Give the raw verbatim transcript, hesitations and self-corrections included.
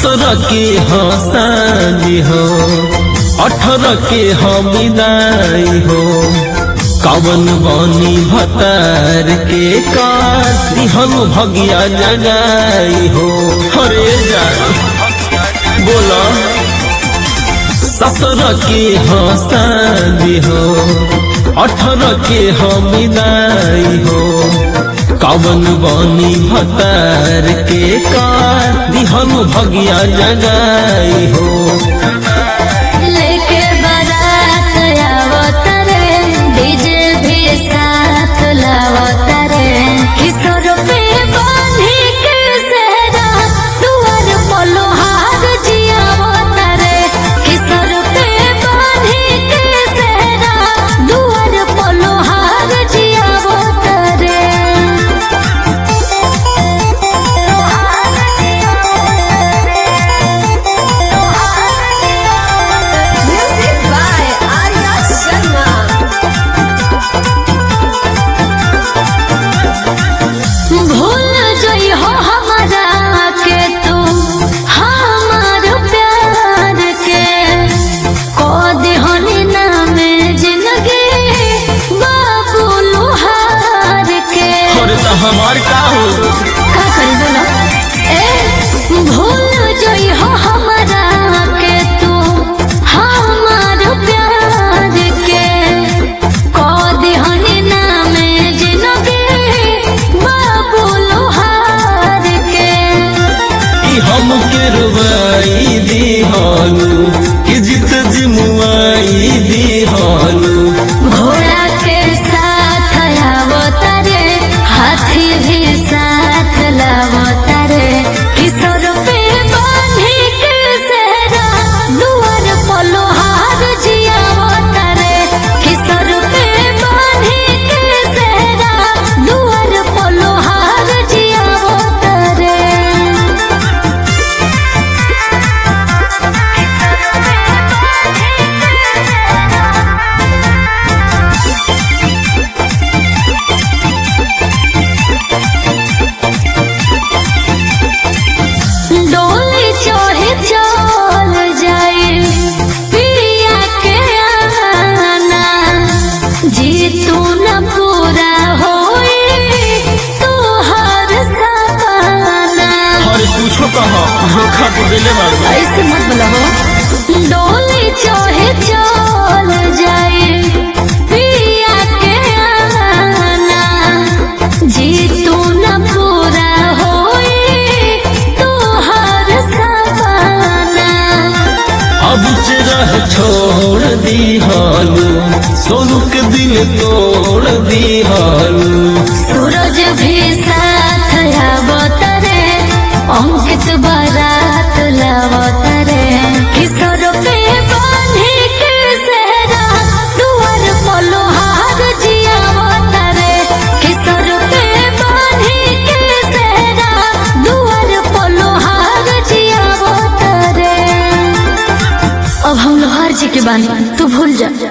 ससुर के हंसानी हो अठारह के हमिदाई हो कवन बनी भतार के दिहन भगिया जगाई हो। हरे जा बोला ससुर के हंसानी हो अठारह के हमिदाई हो कवन बनी भतार के दिहन भगिया जगाई हो। लेके बारात आवत रे डीजे भी साथ लावत रे किशोर पे बांधी के सेहरा दुआर पलोहार जियावत रे किशोर पे बांधी के सेहरा दुआर पलोहार जियावत रे। हमार का हो का करी बोला ए भूल जोई हो हमारा के तू हमार प्यार के को दिहनी नाम जिनगी बाबू लोहार के कि हम के रुबाई दिहानु कि जित जिमुआई दिहानु घोड़ा के साथ आवत रे हाथी भी साथ लावत रे किशोर पे बांधी के सेहरा दुआर पलोहार जियावत रे किशोर पे बांधी के सेहरा दुआर पलोहार जियावत रे। डोली चढ़े चल जाए पिया के आना जी तू न पूरा होई तोहर सपना। हर पूछो कहा धोखा तो देले बाड़ू ऐसे मत बोला हो डोली चढ़े चल जाए पिया के आना जी तू न पूरा होई तोहर सपना। अब चिरह छोड़ दिहानु सोनू के दिल तोड़ दिहानु सूरज भी साथ आवत रे अंकित बारात लावत रे किशोर पे बांधी के सेहरा दुआर पलोहार जियावत रे किशोर पे बांधी के सेहरा दुआर पलोहार जियावत रे। अब हम लोहार जी के बानी तू भूल जा।